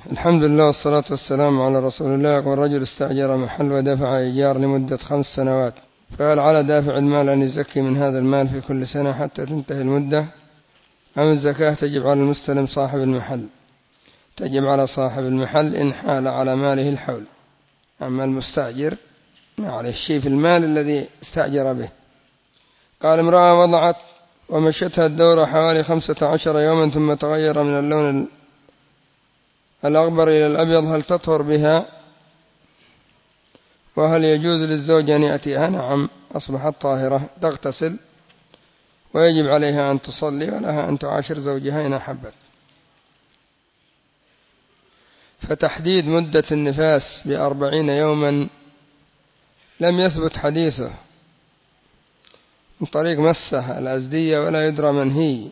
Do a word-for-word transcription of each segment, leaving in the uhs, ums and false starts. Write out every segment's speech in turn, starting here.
الحمد لله والصلاة والسلام على رسول الله. يقول رجل استأجر محل ودفع إيجار لمدة خمس سنوات، فهل على دافع المال أن يزكي من هذا المال في كل سنة حتى تنتهي المدة، أم الزكاة تجب على المستلم صاحب المحل؟ تجب على صاحب المحل إن حال على ماله الحول، أما المستأجر ما عليه شيء في المال الذي استأجر به. قال امرأة وضعت ومشتها الدورة حوالي خمسة عشر يوما ثم تغير من اللون الأغبر إلى الأبيض، هل تطهر بها؟ وهل يجوز للزوج أن يأتيها؟ نعم، أصبحت طاهرة، تغتسل ويجب عليها أن تصلي ولها أن تعاشر زوجها إن أحبت. فتحديد مدة النفاس بأربعين يوما لم يثبت حديثه من طريق مسه الأزدية ولا يدرى من هي،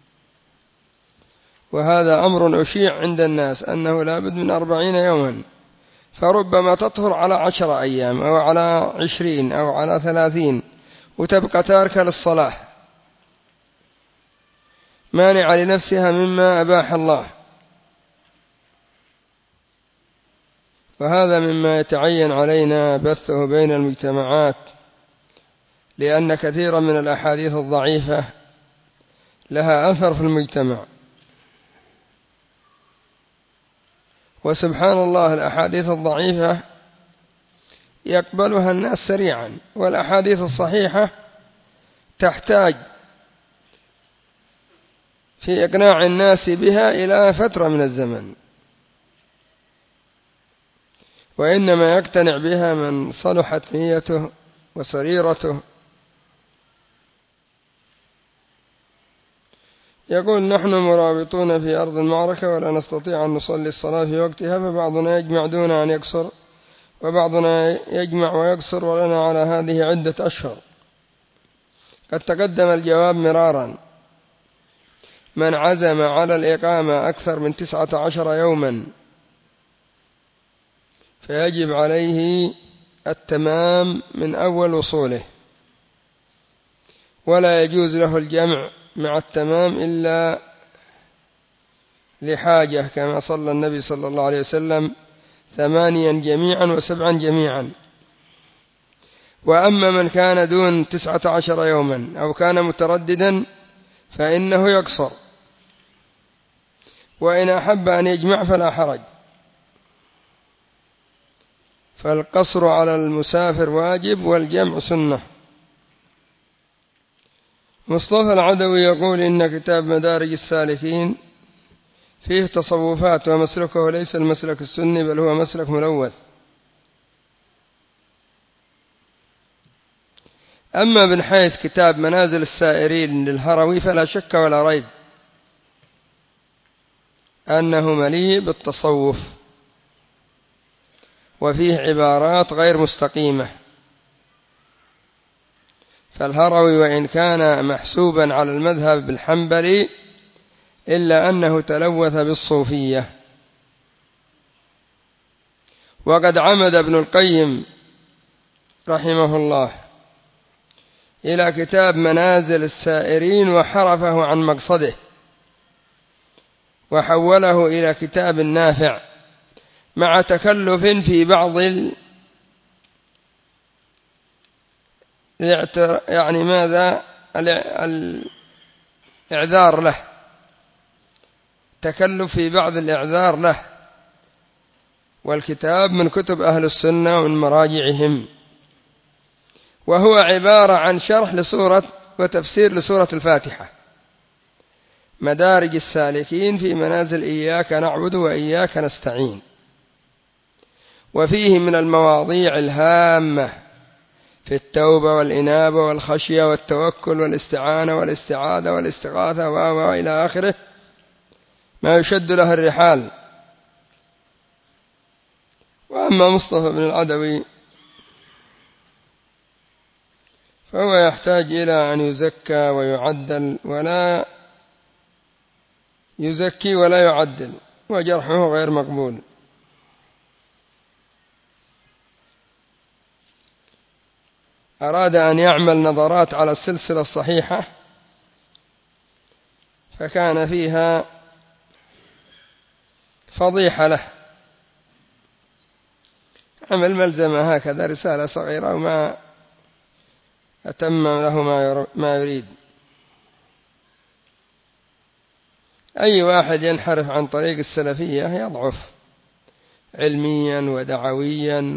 وهذا أمر أشيع عند الناس أنه لا بد من أربعين يوما، فربما تطهر على عشر أيام أو على عشرين أو على ثلاثين وتبقى تاركة للصلاة مانع لنفسها مما أباح الله. وهذا مما يتعين علينا بثه بين المجتمعات، لأن كثيرا من الأحاديث الضعيفة لها أثر في المجتمع. وسبحان الله، الأحاديث الضعيفة يقبلها الناس سريعا، والأحاديث الصحيحة تحتاج في إقناع الناس بها إلى فترة من الزمن، وإنما يقتنع بها من صلحت نيته وسريرته. يقول نحن مرابطون في أرض المعركة ولا نستطيع أن نصلي الصلاة في وقتها، فبعضنا يجمع دون أن يقصر وبعضنا يجمع ويقصر، ولنا على هذه عدة أشهر. قد تقدم الجواب مرارا، من عزم على الإقامة أكثر من تسعة عشر يوما فيجب عليه التمام من أول وصوله، ولا يجوز له الجمع مع التمام إلا لحاجة، كما صلى النبي صلى الله عليه وسلم ثمانيا جميعا وسبعا جميعا. وأما من كان دون تسعة عشر يوما أو كان مترددا فإنه يقصر، وإن أحب أن يجمع فلا حرج. فالقصر على المسافر واجب والجمع سنة. مصطفى العدوي يقول إن كتاب مدارج السالكين فيه تصوفات، ومسلكه ليس المسلك السني بل هو مسلك ملوث. أما من حيث كتاب منازل السائرين للهروي فلا شك ولا ريب أنه مليء بالتصوف، وفيه عبارات غير مستقيمة. فالهروي وإن كان محسوبا على المذهب الحنبلي إلا أنه تلوث بالصوفية. وقد عمد ابن القيم رحمه الله إلى كتاب منازل السائرين وحرفه عن مقصده وحوله إلى كتاب نافع، مع تكلف في بعض ال... يعني ماذا الإعذار له، تكلف في بعض الإعذار له. والكتاب من كتب أهل السنة ومن مراجعهم، وهو عبارة عن شرح لسورة وتفسير لسورة الفاتحة. مدارج السالكين في منازل إياك نعبد وإياك نستعين. وفيه من المواضيع الهامة في التوبة والإنابة والخشية والتوكل والاستعانة والاستعاذة والاستغاثة وإلى آخره ما يشد له الرحال. وأما مصطفى بن العدوي فهو يحتاج إلى أن يزكى ويعدل، ولا يزكي ولا يعدل، وجرحه غير مقبول. أراد أن يعمل نظرات على السلسلة الصحيحة فكان فيها فضيحة له، عمل ملزمة هكذا رسالة صغيرة وما أتم له ما يريد. أي واحد ينحرف عن طريق السلفية يضعف علميا ودعويا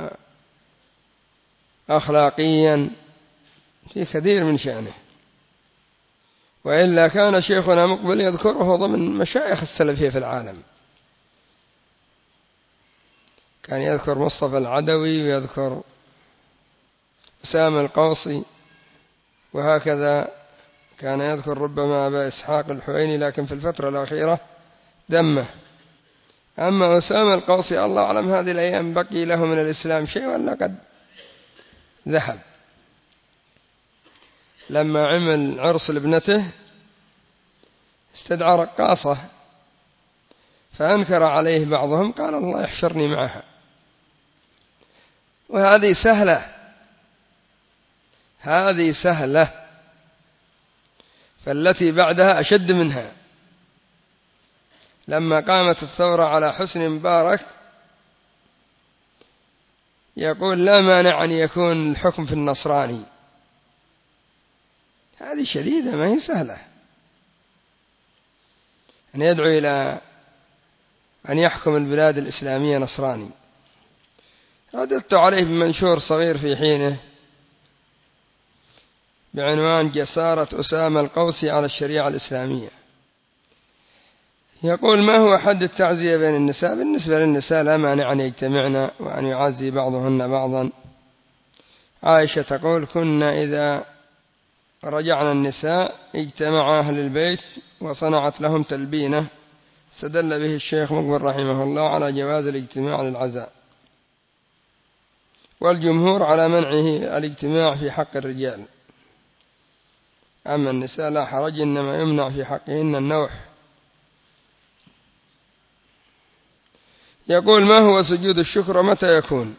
وأخلاقيا في كثير من شأنه. وإلا كان شيخنا مقبل يذكره ضمن مشايخ السلفية في العالم، كان يذكر مصطفى العدوي ويذكر أسامة القوصي، وهكذا كان يذكر ربما أبا إسحاق الحويني، لكن في الفترة الأخيرة دمه. أما أسامة القوصي الله أعلم هذه الأيام بقي له من الإسلام شيء ولا قد ذهب. لما عمل عرس لابنته استدعى رقاصة فأنكر عليه بعضهم، قال الله يحشرني معها. وهذه سهلة، هذه سهلة، فالتي بعدها أشد منها. لما قامت الثورة على حسني مبارك يقول لا مانع أن يكون الحكم في النصراني، هذه شديدة ما هي سهلة، أن يدعو إلى أن يحكم البلاد الإسلامية نصراني. رددت عليه بمنشور صغير في حينه بعنوان جسارة أسامة القوصي على الشريعة الإسلامية. يقول ما هو حد التعزية بين النساء؟ بالنسبة للنساء لا مانع أن يجتمعن وأن يعزي بعضهن بعضا. عائشة تقول كنا إذا رجعنا النساء اجتمع أهل البيت وصنعت لهم تلبينة. استدل به الشيخ مقبل رحمه الله على جواز الاجتماع للعزاء، والجمهور على منعه الاجتماع في حق الرجال. أما النساء لا حرج، إنما يمنع في حقهن النوح. يقول ما هو سجود الشكر ومتى يكون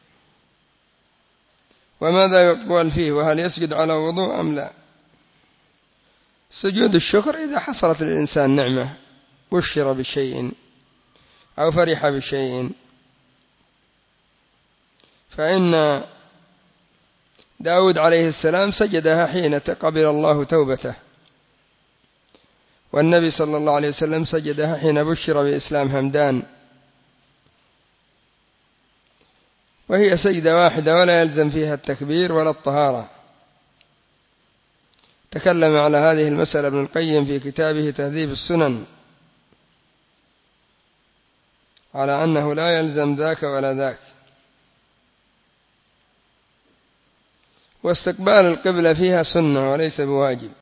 وماذا يقول فيه، وهل يسجد على وضوء أم لا؟ سجود الشكر إذا حصلت للإنسان نعمة، بشر بشيء أو فرح بشيء، فإن داود عليه السلام سجدها حين تقبل الله توبته، والنبي صلى الله عليه وسلم سجدها حين بشر بإسلام همدان، وهي سجدة واحدة ولا يلزم فيها التكبير ولا الطهارة. تكلم على هذه المسألة ابن القيم في كتابه تهذيب السنن على أنه لا يلزم ذاك ولا ذاك. واستقبال القبلة فيها سنة وليس بواجب.